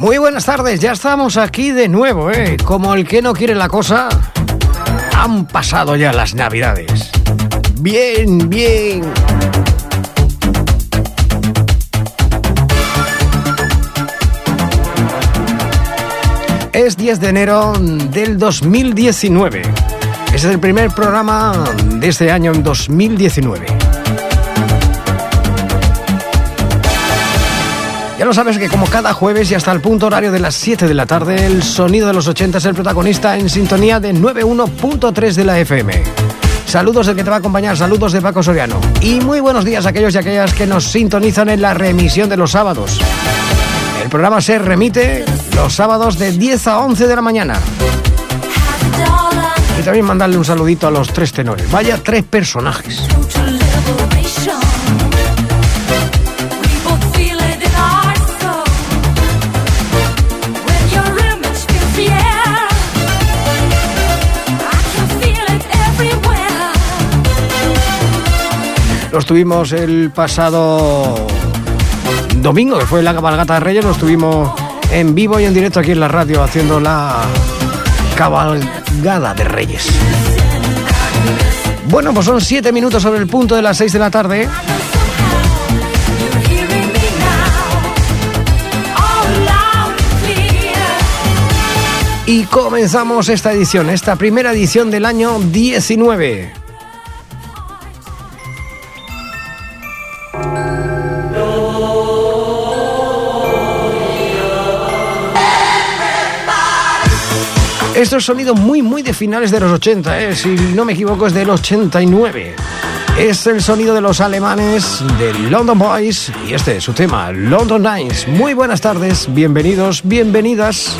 Muy buenas tardes, ya estamos aquí de nuevo, Como el que no quiere la cosa, han pasado ya las Navidades. Bien, bien. Es 10 de enero del 2019. Este es el primer programa de este año en 2019. Ya lo sabes que como cada jueves y hasta el punto horario de las 7 de la tarde, el sonido de los 80 es el protagonista en sintonía de 91.3 de la FM. Saludos del que te va a acompañar, saludos de Paco Soriano. Y muy buenos días a aquellos y aquellas que nos sintonizan en la reemisión de los sábados. El programa se remite los sábados de 10 a 11 de la mañana. Y también mandarle un saludito a los tres tenores. Vaya tres personajes. Los tuvimos el pasado domingo, que fue la cabalgata de Reyes. Los tuvimos en vivo y en directo aquí en la radio haciendo la cabalgada de Reyes. Bueno, pues son 7 minutos sobre el punto de las 6 de la tarde. Y comenzamos esta edición, esta primera edición del año 19. Esto es sonido muy de finales de los 80, si no me equivoco es del 89. Es el sonido de los alemanes de London Boys y este es su tema, London Nights. Muy buenas tardes, bienvenidos, bienvenidas.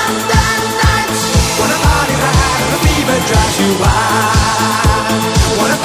Drives you wild.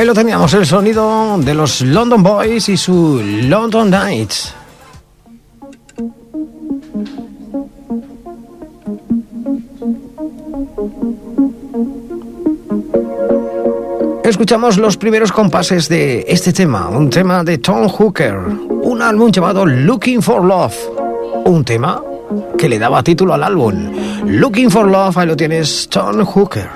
Ahí lo teníamos, el sonido de los London Boys y su London Nights. Escuchamos los primeros compases de este tema, un tema de Tom Hooker, un álbum llamado Looking for Love, un tema que le daba título al álbum. Looking for Love, ahí lo tienes, Tom Hooker.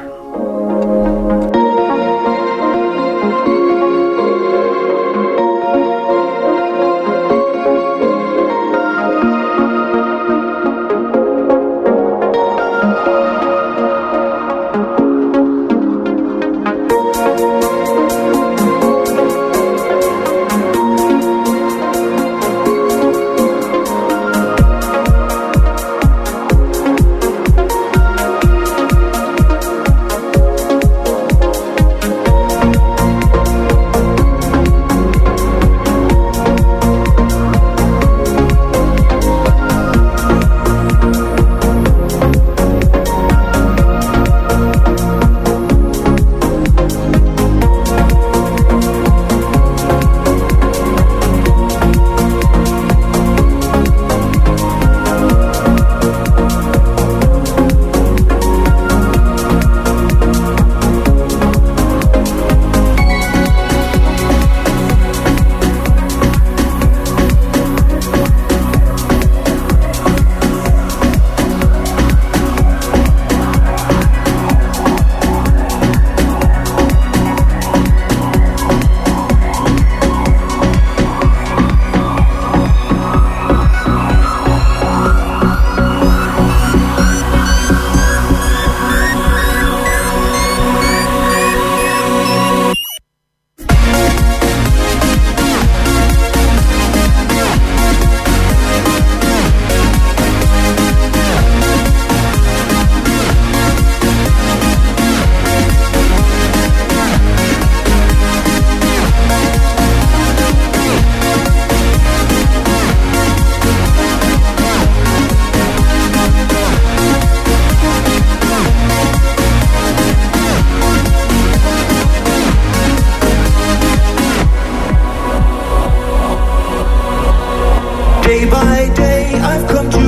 Day by day I've come to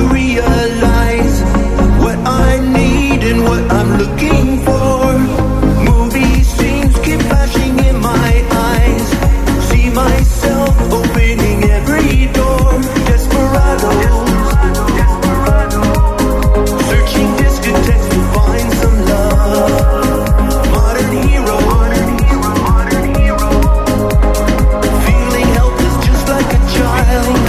realize what I need and what I'm looking for. Movie scenes keep flashing in my eyes. See myself opening every door. Desperados, searching discotheques to find some love. Modern hero, feeling helpless just like a child.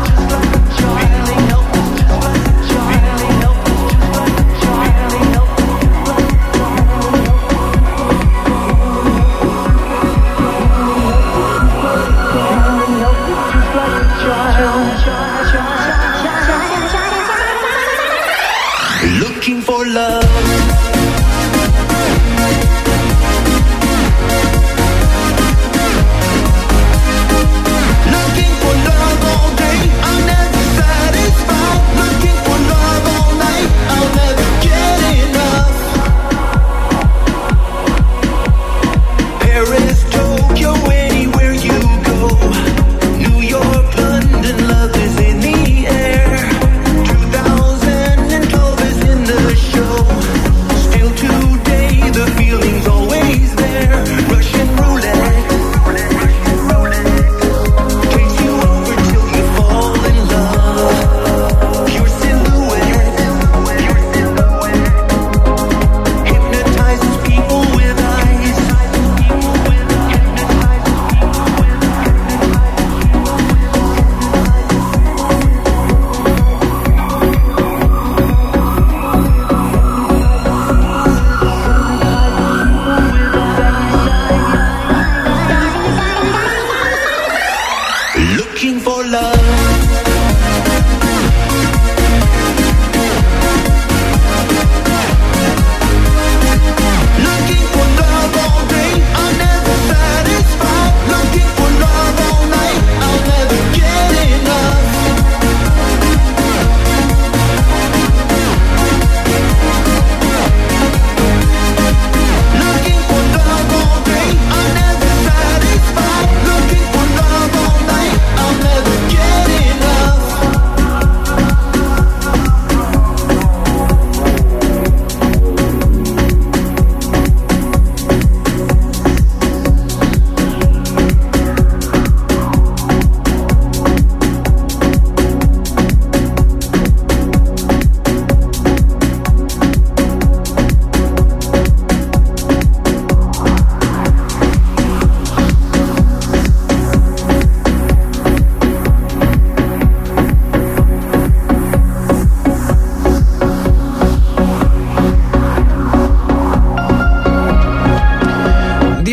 Looking for love. Looking for love all day, I'm never satisfied. Looking for love all night, I'll never get enough. Paris, Tokyo, anywhere you go. New York, London, love is in the air. 2012 is in the show.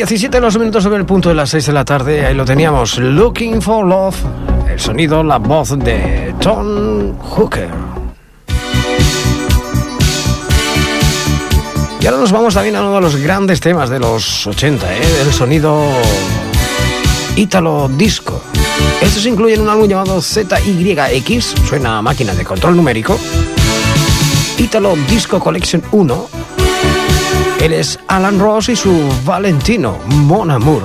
17 los minutos sobre el punto de las 6 de la tarde. Ahí lo teníamos, Looking for Love. El sonido, la voz de Tom Hooker. Y ahora nos vamos también a uno de los grandes temas de los 80, el sonido Italo Disco. Estos se incluyen un álbum llamado ZYX, suena a máquina de control numérico. Italo Disco Collection 1. Él es Alan Ross y su Valentino, Mon Amour.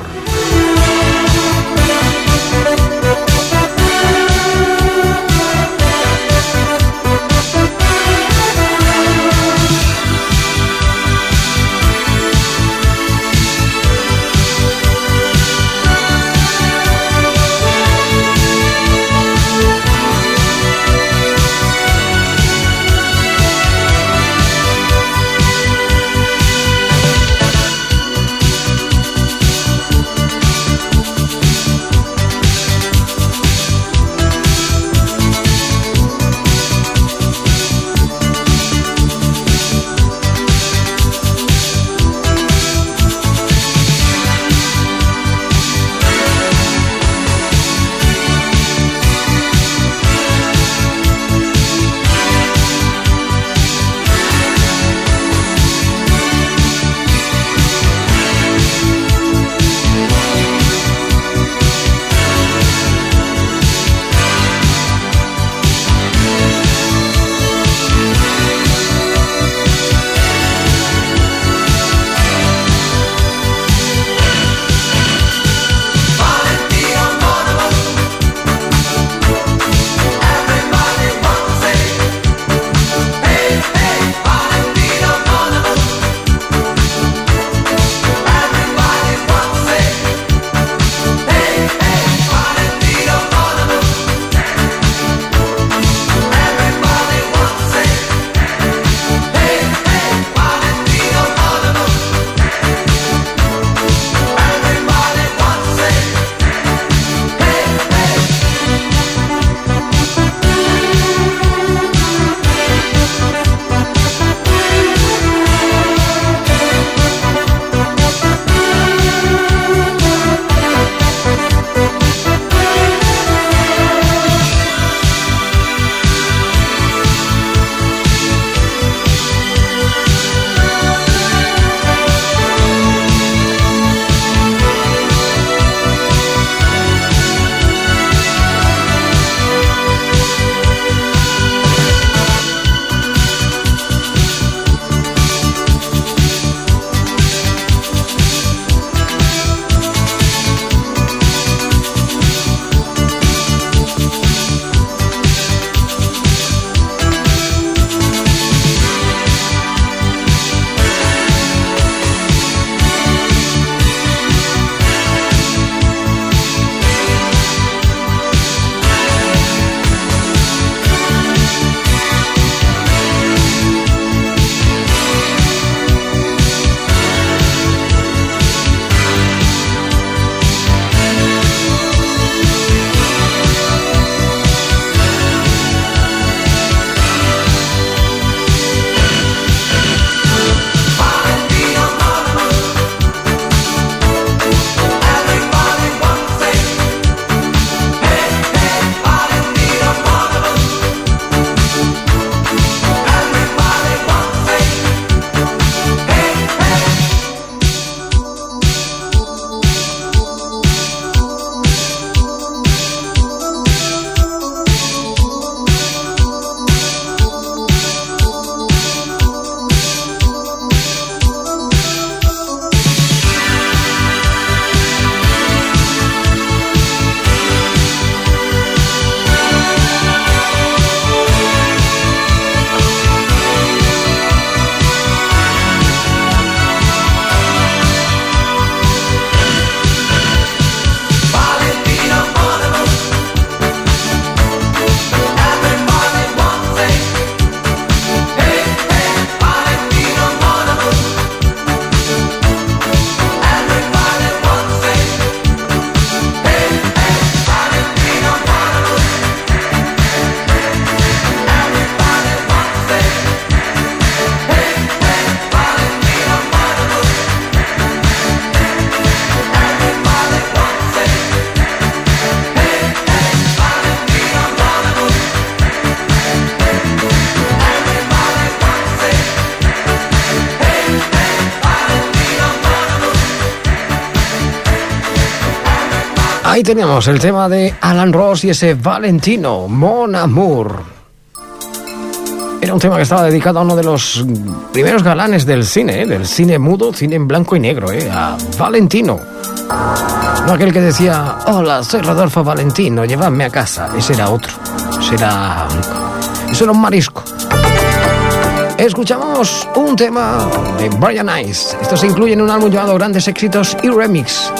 Ahí teníamos el tema de Alan Ross y ese Valentino, Mon Amour. Era un tema que estaba dedicado a uno de los primeros galanes del cine mudo, cine en blanco y negro, a Valentino. No aquel que decía, hola, soy Rodolfo Valentino, llévame a casa. Ese era otro. Eso era un marisco. Escuchamos un tema de Brian Ice. Esto se incluye en un álbum llamado Grandes Éxitos y Remix.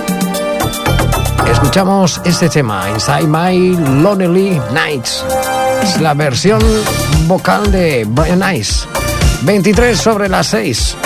Escuchamos este tema, Inside My Lonely Nights. Es la versión vocal de Brian Ice. 6:23.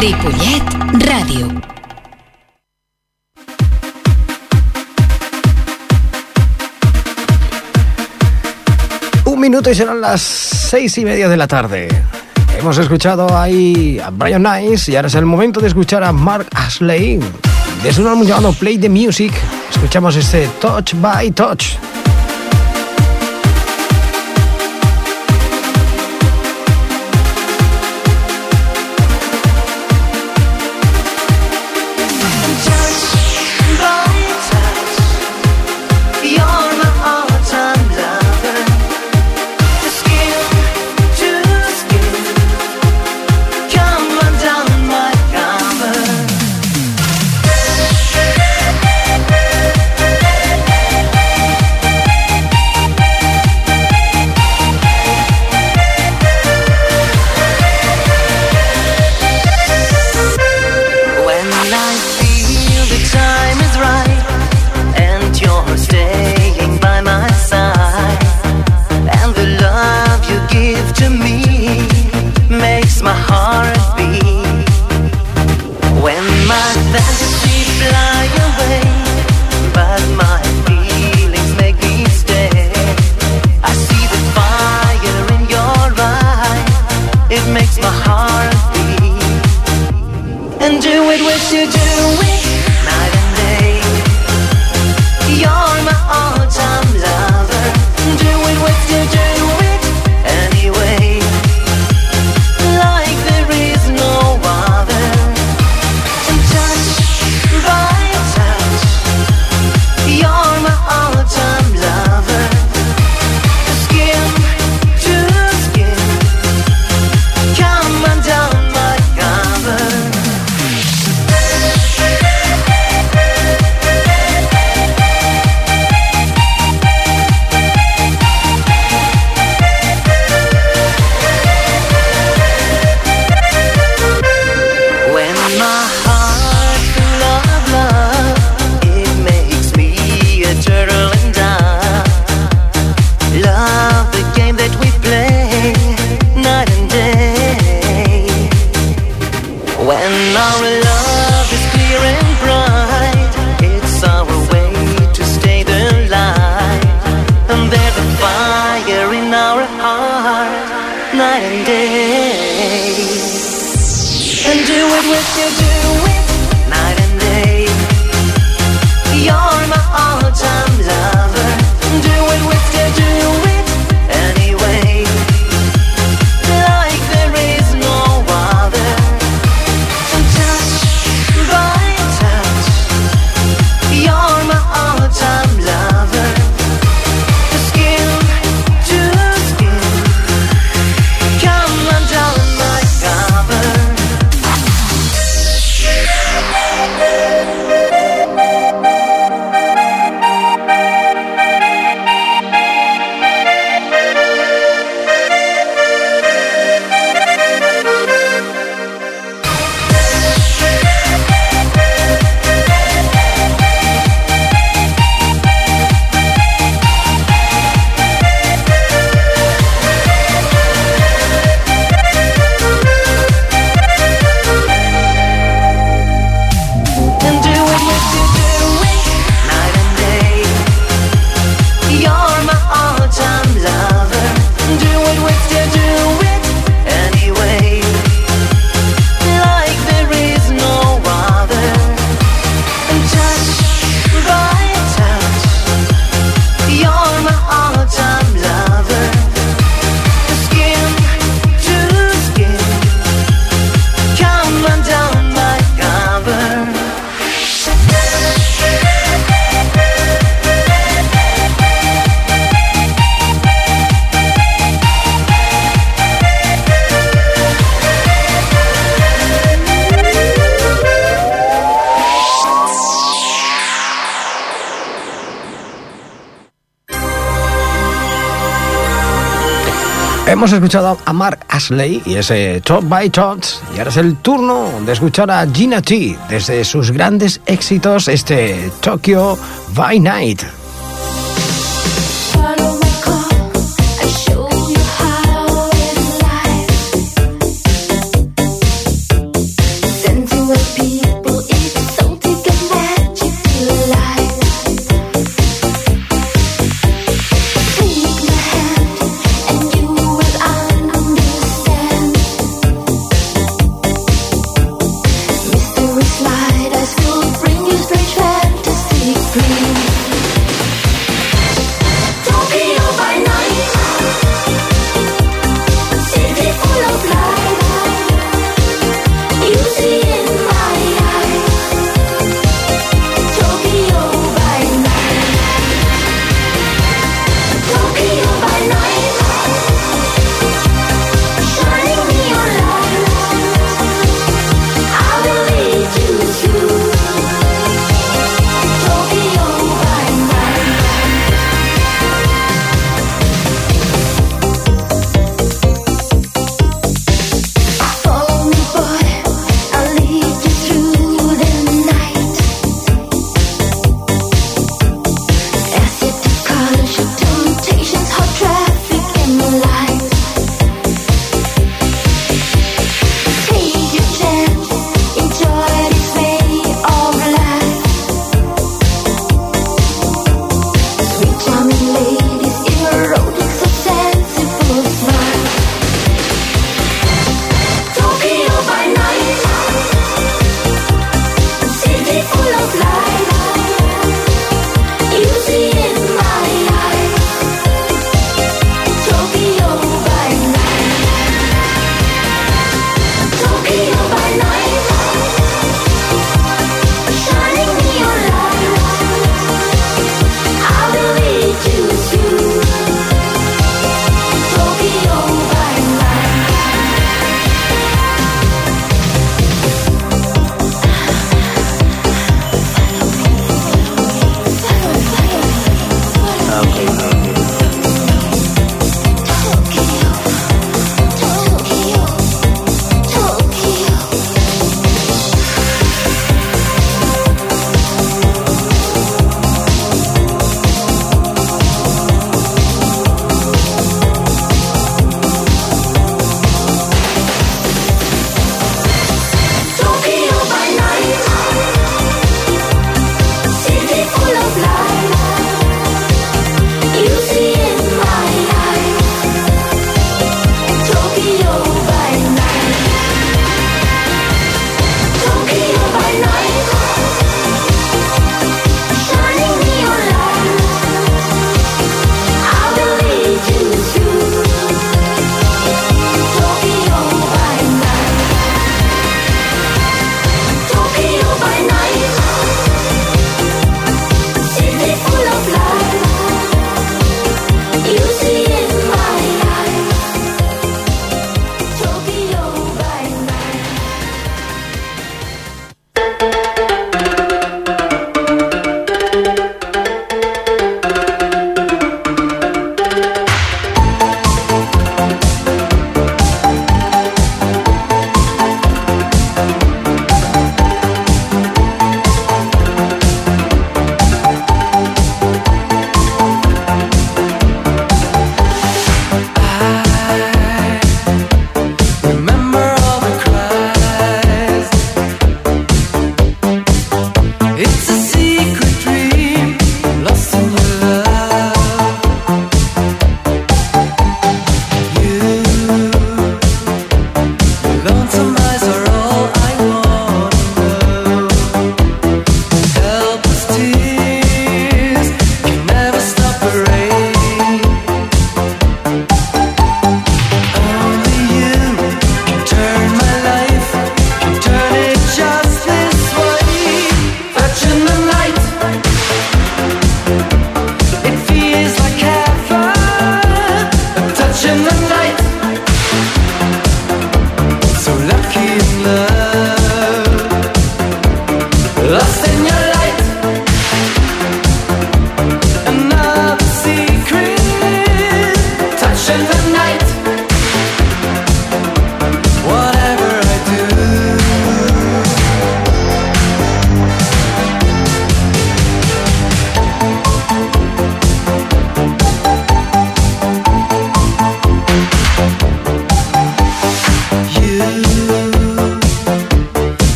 Ripollet Ràdio. Un minuto y serán las 6:30 de la tarde. Hemos escuchado ahí a Brian Nice y ahora es el momento de escuchar a Mark Astley. Desde un álbum llamado Play the Music, escuchamos este Touch by Touch. Hemos escuchado a Mark Astley y ese Touch by Touch, y ahora es el turno de escuchar a Gina T desde sus grandes éxitos, este Tokyo by Night.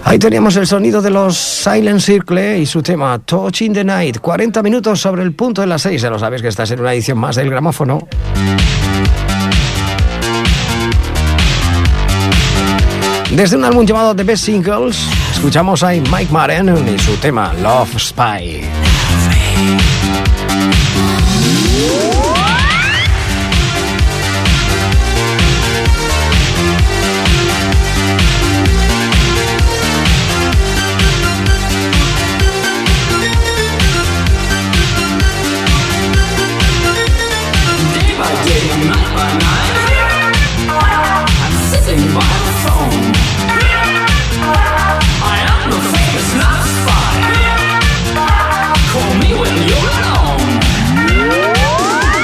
Ahí teníamos el sonido de los Silent Circle y su tema Touch in the Night. 40 minutos sobre el punto de las 6. Ya lo sabes que estás en una edición más del Gramófono. Desde un álbum llamado The Best Singles, escuchamos a Mike Maren y su tema Love Spy. Call me when you're alone.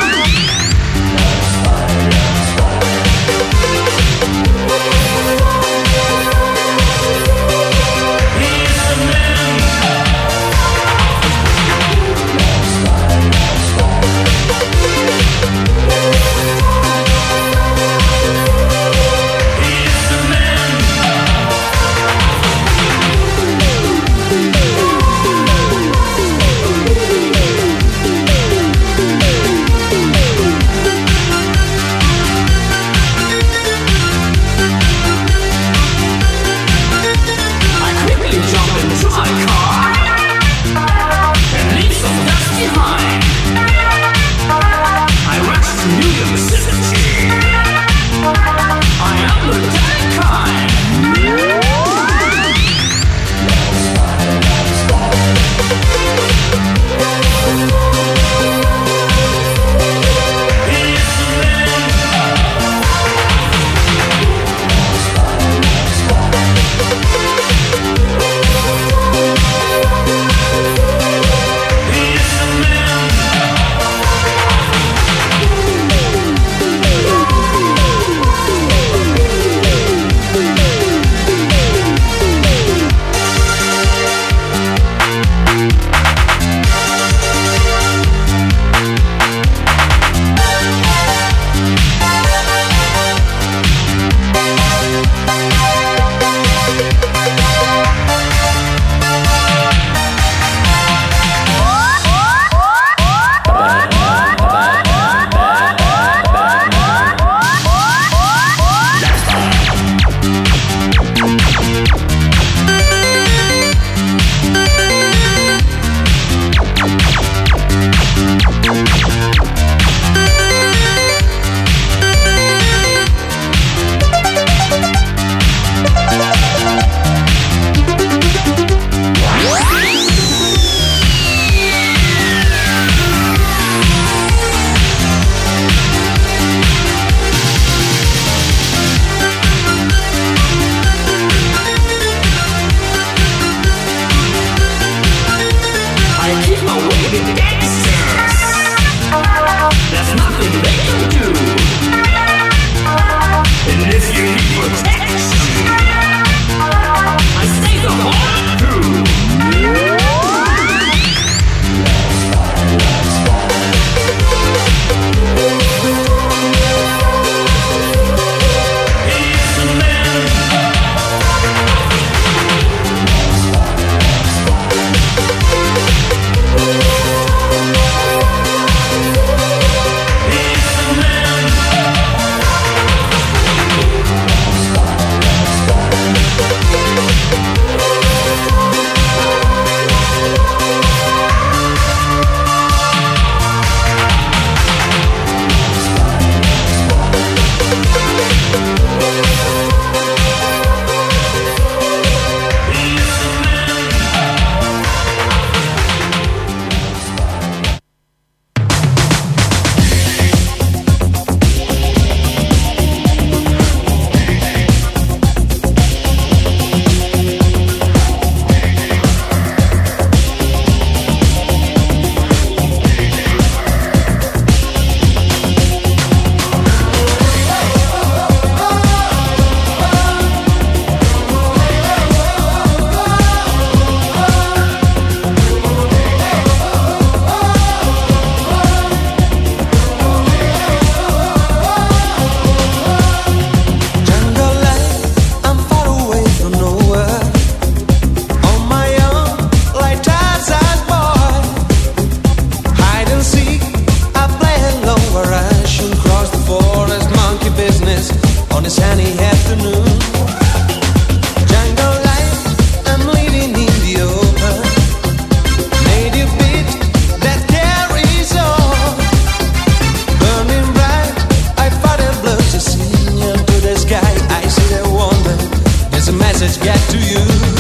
on a sunny afternoon. Jungle life, I'm living in the open. Native beat that carries on. Burning bright, I fought a blood to sing into the sky. I see the wonder, there's a message get to you.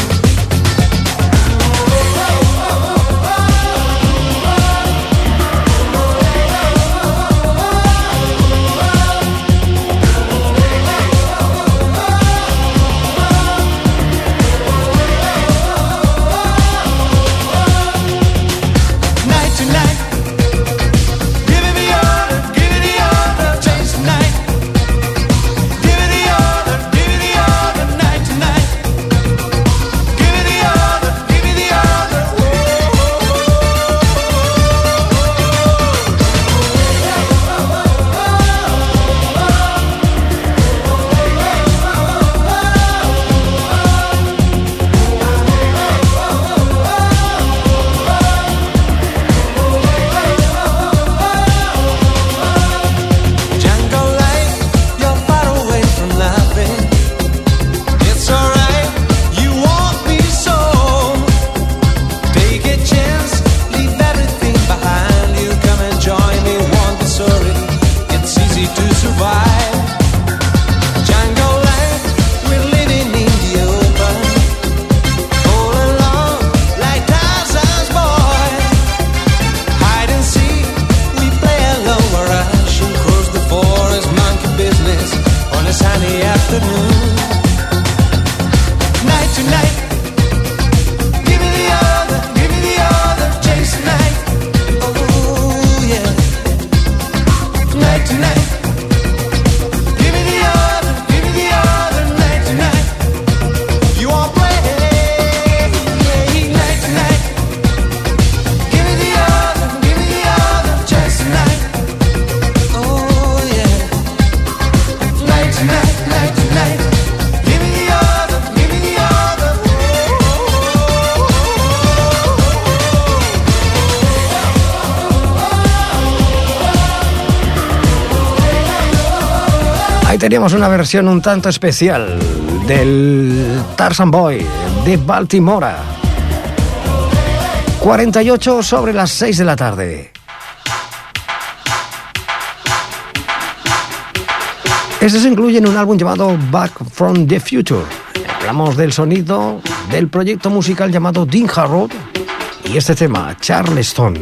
Teníamos una versión un tanto especial del Tarzan Boy de Baltimora. 48 sobre las 6 de la tarde. Este se incluye en un álbum llamado Back from the Future. Hablamos del sonido del proyecto musical llamado Dean Harrow y este tema, Charleston.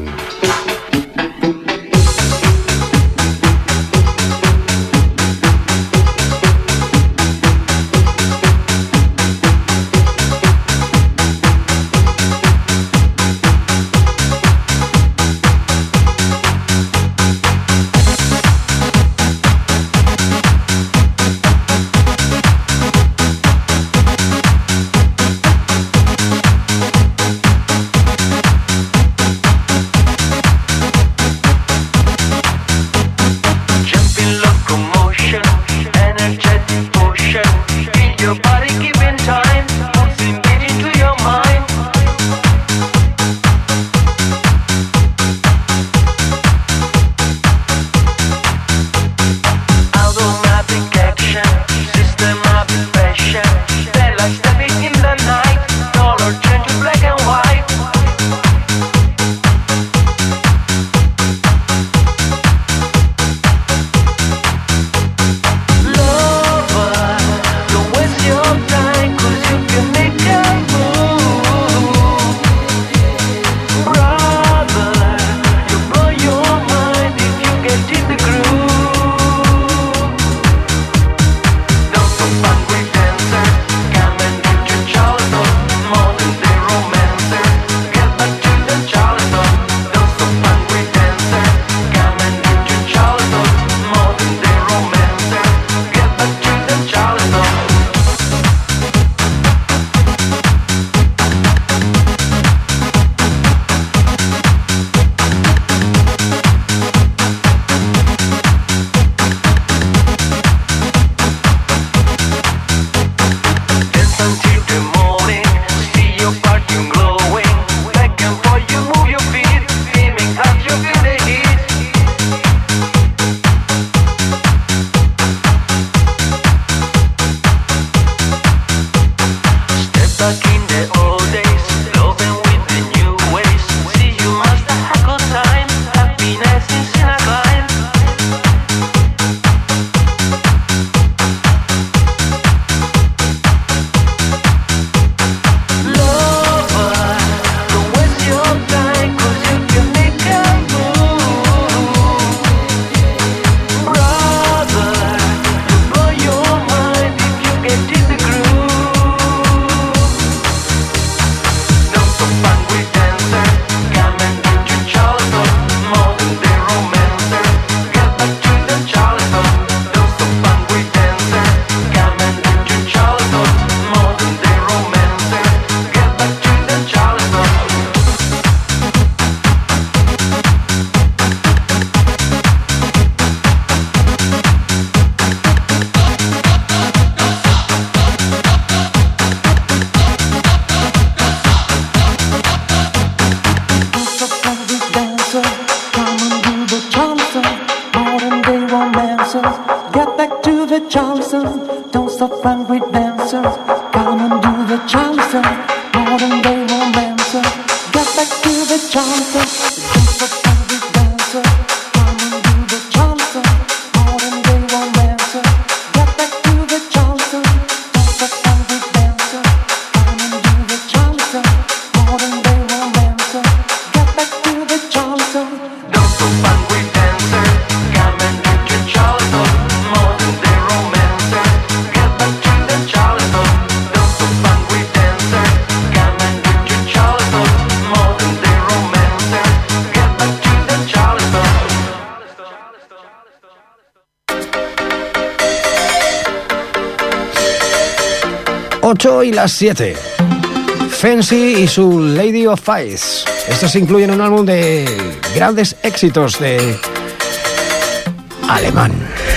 Don't stop angry dancer. Come and do the chanson. Modern day romancer. Get back to the chanson. Don't stop angry dancer. Come and do the chanson. Modern day romancer. Get back to the chanson. Don't stop angry dancer. Come and do the chanson. Modern day romancer. Get back to the chanson. Don't stop angry dancer. Come and do the chanson. Modern day romancer. Get back to the chanson. Don't stop angry dancer. Come and do the chanson. Modern day romancer. Get back to the chanson. 8 y las 7. Fancy y su Lady of Ice. Estos se incluyen en un álbum de grandes éxitos de alemán.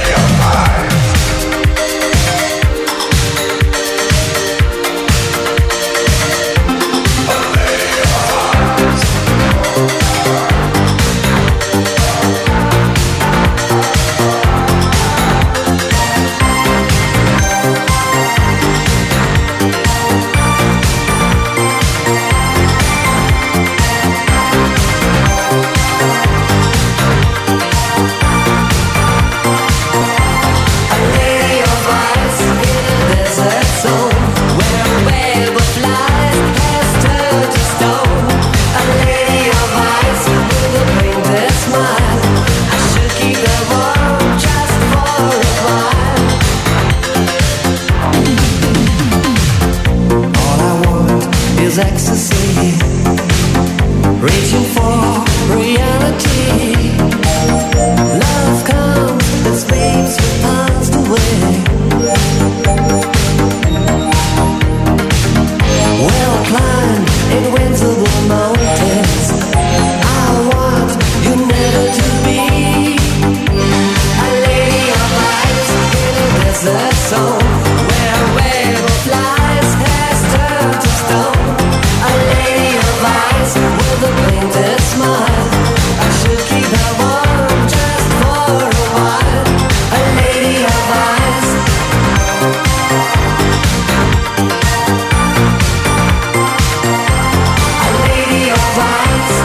Ecstasy, reaching for reality. Love comes and sweeps the past away. Well climbed invincible mountains. I want you never to be a lady of ice in a desert zone where a wave of lies has turned to stone. A lady of ice with a painted smile. I should keep her warm just for a while. A lady of ice. A lady of ice.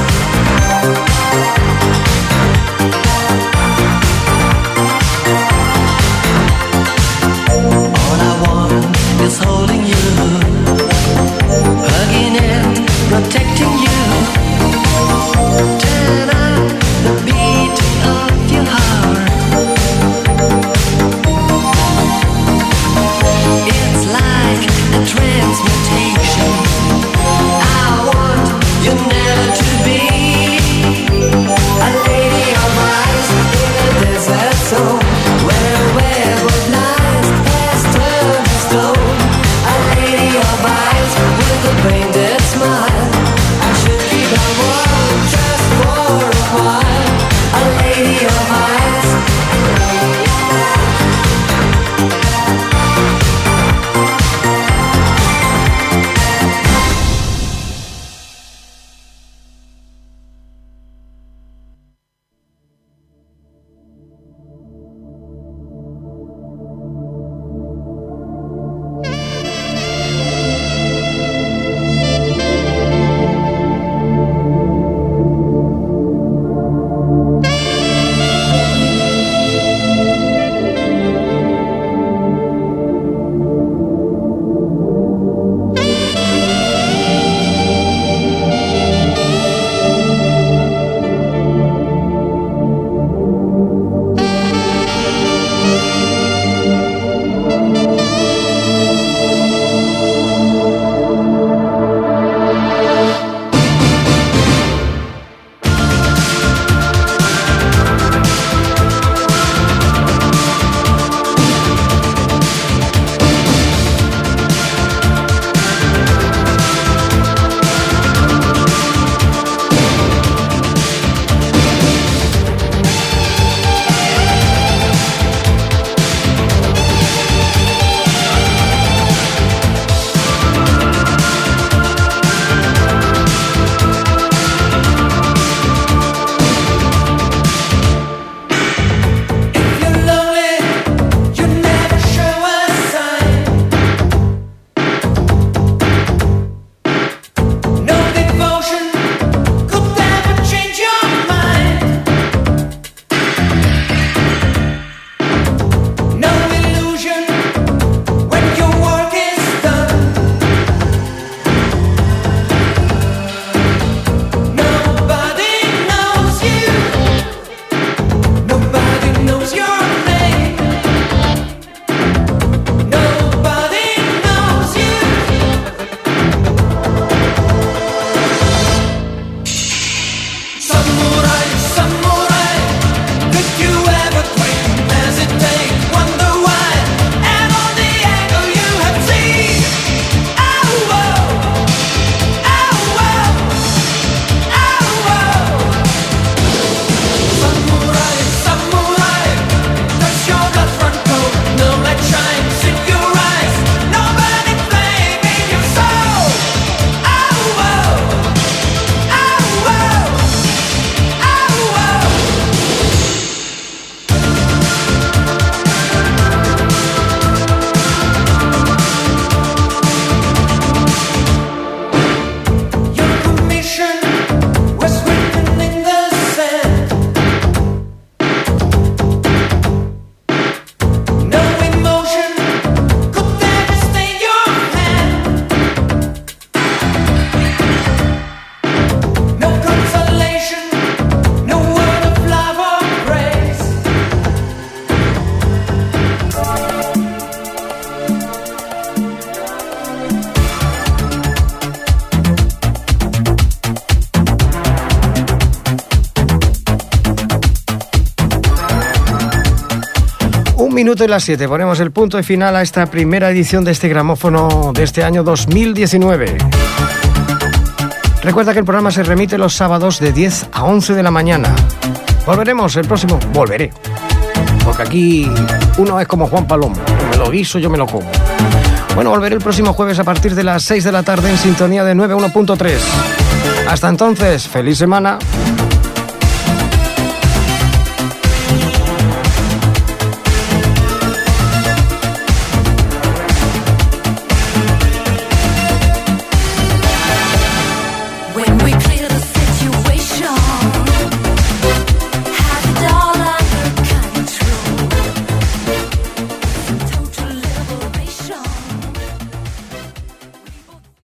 minuto y las 7. Ponemos el punto y final a esta primera edición de este gramófono de este año 2019. Recuerda que el programa se remite los sábados de 10 a 11 de la mañana. Volveremos el próximo... Volveré. Porque aquí uno es como Juan Palomo. Yo me lo guiso, yo me lo como. Bueno, volveré el próximo jueves a partir de las 6 de la tarde en sintonía de 91.3. Hasta entonces, feliz semana.